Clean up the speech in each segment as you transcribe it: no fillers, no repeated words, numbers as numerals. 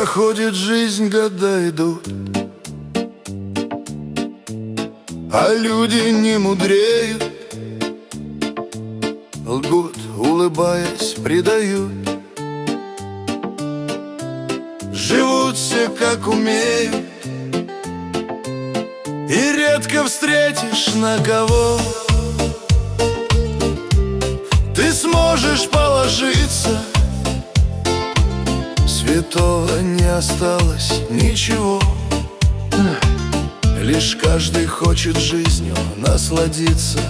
Проходит жизнь, года идут, а люди не мудреют. Лгут, улыбаясь, предают. Живут все как умеют, и редко встретишь на кого ты сможешь положиться. Святого не осталось ничего, лишь каждый хочет жизнью насладиться.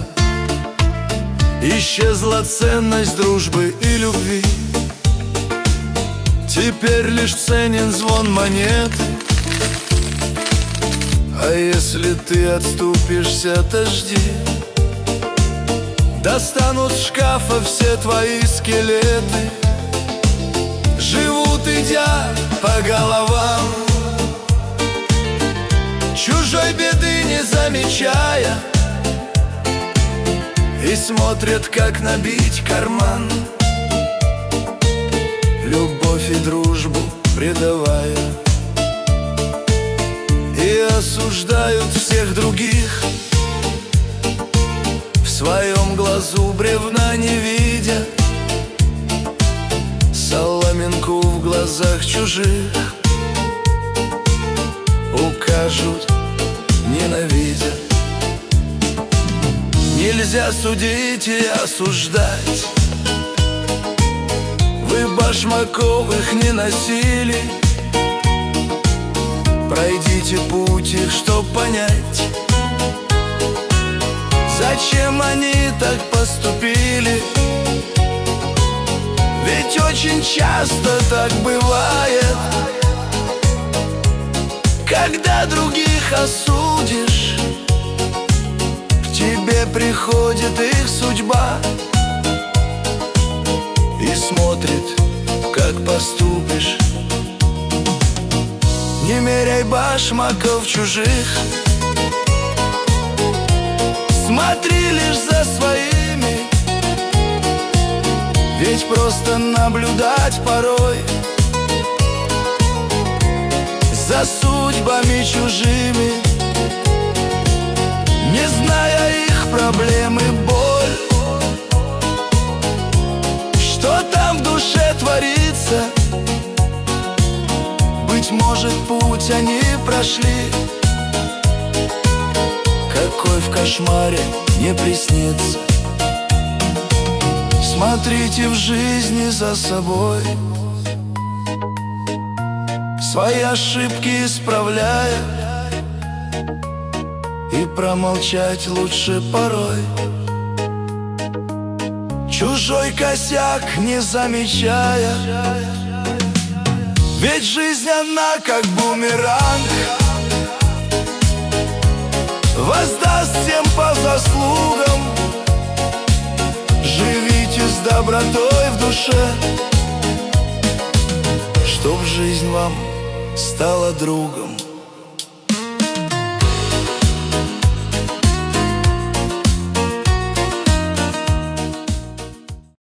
Исчезла ценность дружбы и любви, теперь лишь ценен звон монеты. А если ты отступишься, то жди, достанут с шкафа все твои скелеты. Живут, идя по головам, чужой беды не замечая, и смотрят, как набить карман, любовь и дружбу предавая. И осуждают всех других, в своем глазу бревна не видя, соломинку в глазах чужих укажут, ненавидя. Нельзя судить и осуждать, вы башмаковых не носили. Пройдите путь их, чтоб понять, зачем они так поступили. Ведь очень часто так бывает, когда других осудишь, к тебе приходит их судьба и смотрит, как поступишь. Не меряй башмаков чужих, смотри лишь за своими. Ведь просто наблюдать порой за судьбами чужими, не зная их проблем и боль, что там в душе творится. Быть может, путь они прошли, какой в кошмаре не приснится. Смотрите в жизни за собой, свои ошибки исправляя, и промолчать лучше порой, чужой косяк не замечая. Ведь жизнь она как бумеранг, воздаст всем по заслугам. Живите с добротой в душе, чтоб жизнь вам стала другом.